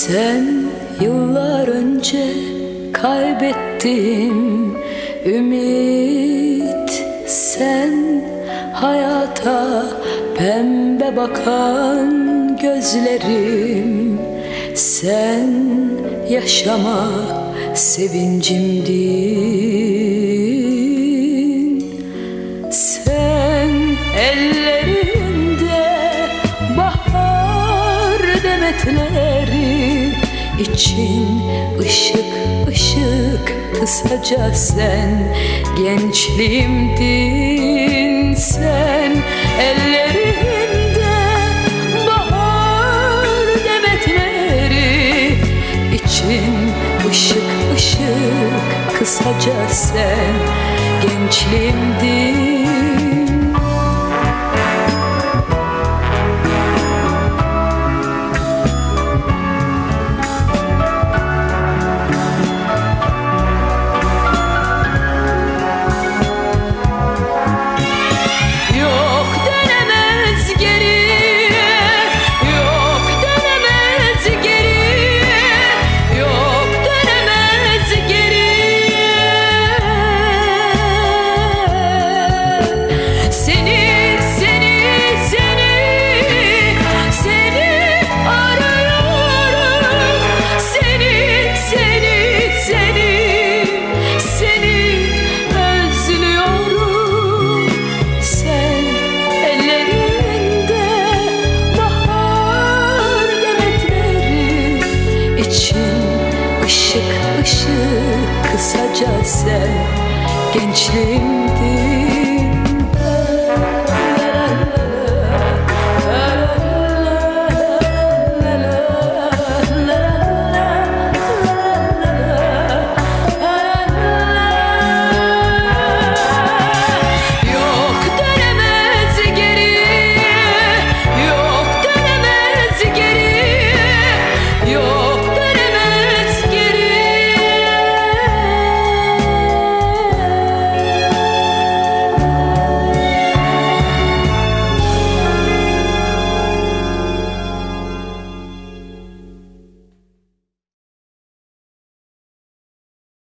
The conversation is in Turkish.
Sen yıllar önce kaybettim ümit. Sen hayata pembe bakan gözlerim. Sen yaşama sevincimdin. Sen ellerinde bahar demetleri, İçin ışık ışık, kısaca sen gençliğimdin. Sen ellerinde bahar demetleri, İçin ışık ışık, kısaca sen gençliğimdin. Işık ışık, kısaca sen gençliğim.